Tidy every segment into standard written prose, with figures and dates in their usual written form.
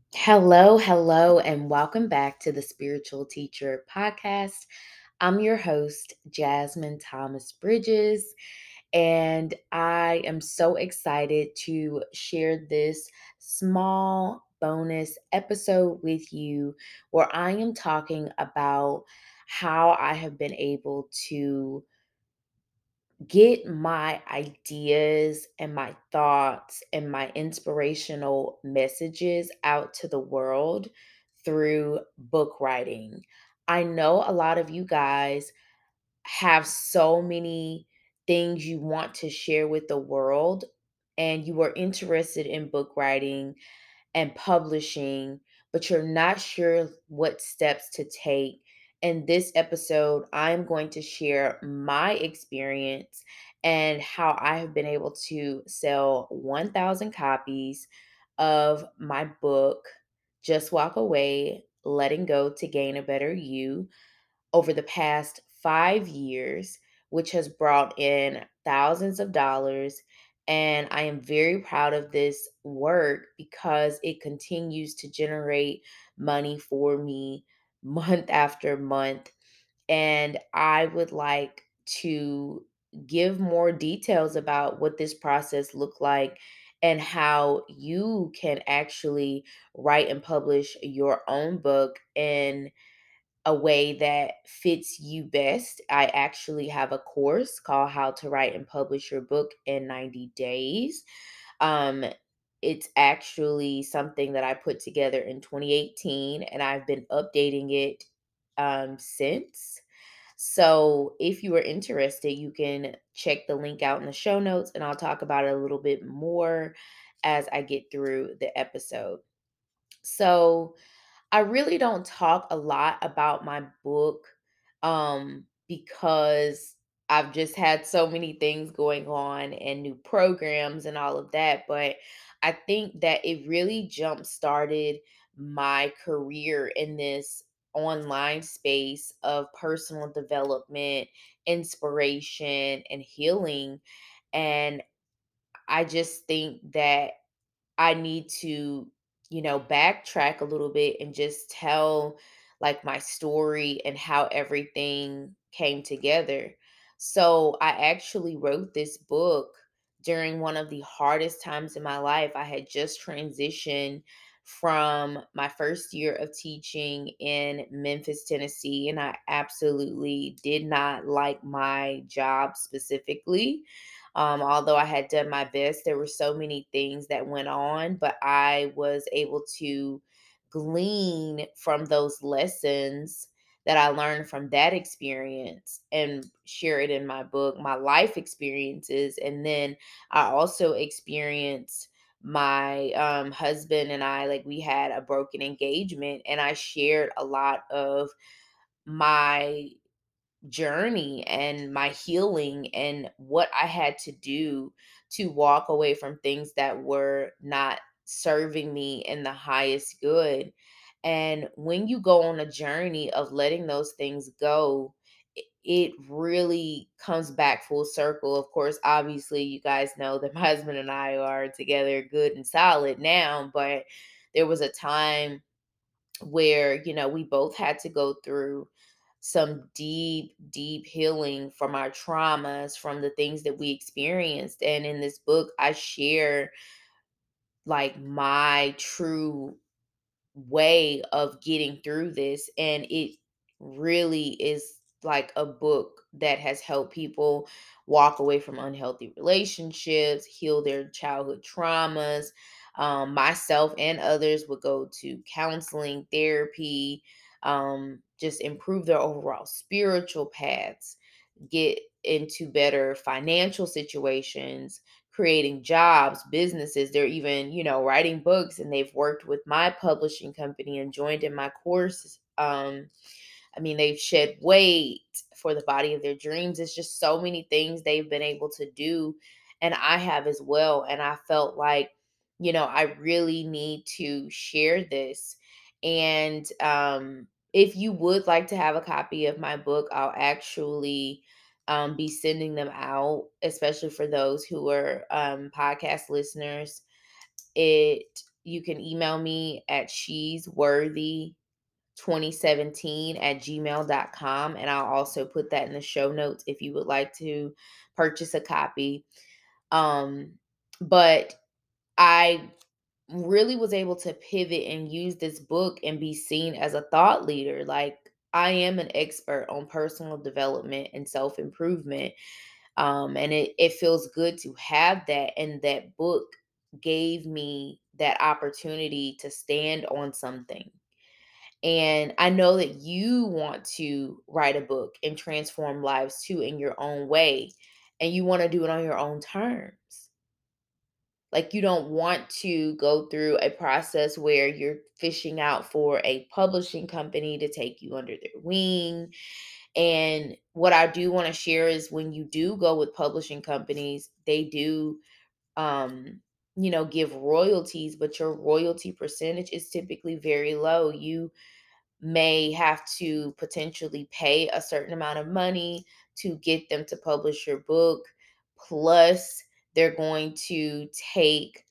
Hello, and welcome back to the Spiritual Teacher Podcast. I'm your host, Jasmine Thomas Bridges, and I am so excited to share this small bonus episode with you where I am talking about how I have been able to get my ideas and my thoughts and my inspirational messages out to the world through book writing. I know a lot of you guys have so many things you want to share with the world, and you are interested in book writing and publishing, but you're not sure what steps to take. In this episode, I'm going to share my experience and how I have been able to sell 1,000 copies of my book, Just Walk Away, Letting Go to Gain a Better You, over the past 5 years, which has brought in thousands of dollars. And I am very proud of this work because it continues to generate money for me month after month. And I would like to give more details about what this process looked like and how you can actually write and publish your own book in a way that fits you best. I actually have a course called How to Write and Publish Your Book in 90 Days. Um, it's actually something that I put together in 2018, and I've been updating it since. So if you are interested, you can check the link out in the show notes, and I'll talk about it a little bit more as I get through the episode. So, I really don't talk a lot about my book because I've just had so many things going on and new programs and all of that. But I think that it really jump started my career in this online space of personal development, inspiration, and healing. And I just think that I need to, backtrack a little bit and just tell like my story and how everything came together. So I actually wrote this book during one of the hardest times in my life. I had just transitioned from my first year of teaching in Memphis, Tennessee, and I absolutely did not like my job specifically. Although I had done my best, there were so many things that went on, but I was able to glean from those lessons that I learned from that experience and share it in my book, my life experiences. And then I also experienced my husband and I, like, we had a broken engagement, and I shared a lot of my journey and my healing and what I had to do to walk away from things that were not serving me in the highest good. And when you go on a journey of letting those things go, it really comes back full circle. Of course, obviously, you guys know that my husband and I are together good and solid now, but there was a time where, we both had to go through some deep, deep healing from our traumas, from the things that we experienced. And in this book, I share like my true way of getting through this. And it really is like a book that has helped people walk away from unhealthy relationships, heal their childhood traumas. Myself and others would go to counseling, therapy, just improve their overall spiritual paths, get into better financial situations, creating jobs, businesses. They're even, writing books, and they've worked with my publishing company and joined in my courses. They've shed weight for the body of their dreams. It's just so many things they've been able to do. And I have as well. And I felt like, I really need to share this. And if you would like to have a copy of my book, I'll actually be sending them out, especially for those who are podcast listeners. It You can email me at she'sworthy2017 at gmail.com. And I'll also put that in the show notes if you would like to purchase a copy. Um, but I really was able to pivot and use this book and be seen as a thought leader. Like, I am an expert on personal development and self improvement. And it feels good to have that. And that book gave me that opportunity to stand on something. And I know that you want to write a book and transform lives too in your own way. And you want to do it on your own terms. Like, you don't want to go through a process where you're fishing out for a publishing company to take you under their wing. And what I do want to share is, when you do go with publishing companies, they do um give royalties, but your royalty percentage is typically very low. You may have to potentially pay a certain amount of money to get them to publish your book. Plus, they're going to take,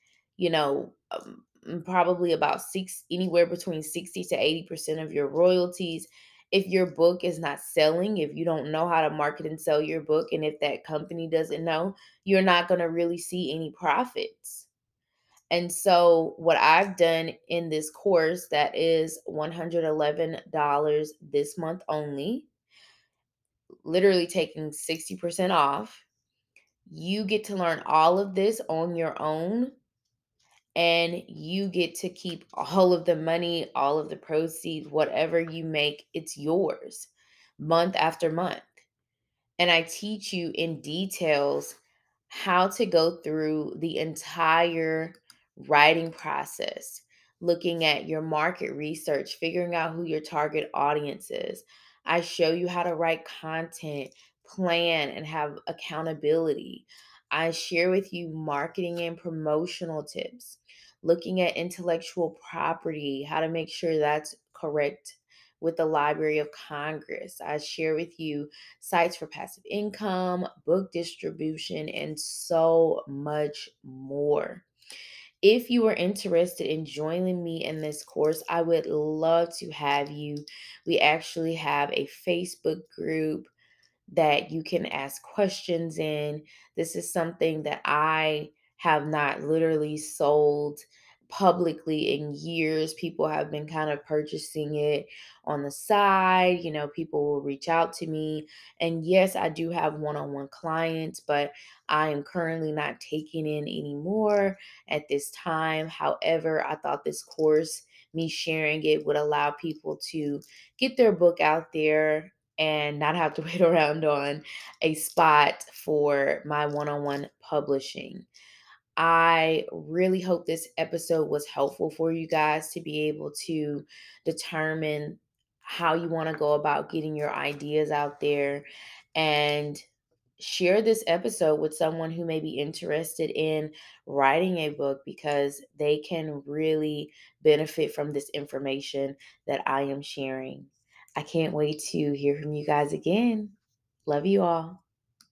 probably about anywhere between 60 to 80% of your royalties. If your book is not selling, if you don't know how to market and sell your book, and if that company doesn't know, you're not going to really see any profits. And so, what I've done in this course, that is $111 this month only, literally taking 60% off, you get to learn all of this on your own, and you get to keep all of the money, all of the proceeds, whatever you make, it's yours month after month. And I teach you in details how to go through the entire writing process, looking at your market research, figuring out who your target audience is. I show you how to write content, plan, and have accountability. I share with you marketing and promotional tips, looking at intellectual property, how to make sure that's correct with the Library of Congress. I share with you sites for passive income, book distribution, and so much more. If you are interested in joining me in this course, I would love to have you. We actually have a Facebook group that you can ask questions in. This is something that I have not literally sold publicly in years. People have been kind of purchasing it on the side. People will reach out to me. And yes, I do have one on one clients, but I am currently not taking in any more at this time. However, I thought this course, me sharing it, would allow people to get their book out there and not have to wait around on a spot for my one on one publishing. I really hope this episode was helpful for you guys to be able to determine how you want to go about getting your ideas out there, and share this episode with someone who may be interested in writing a book, because they can really benefit from this information that I am sharing. I can't wait to hear from you guys again. Love you all.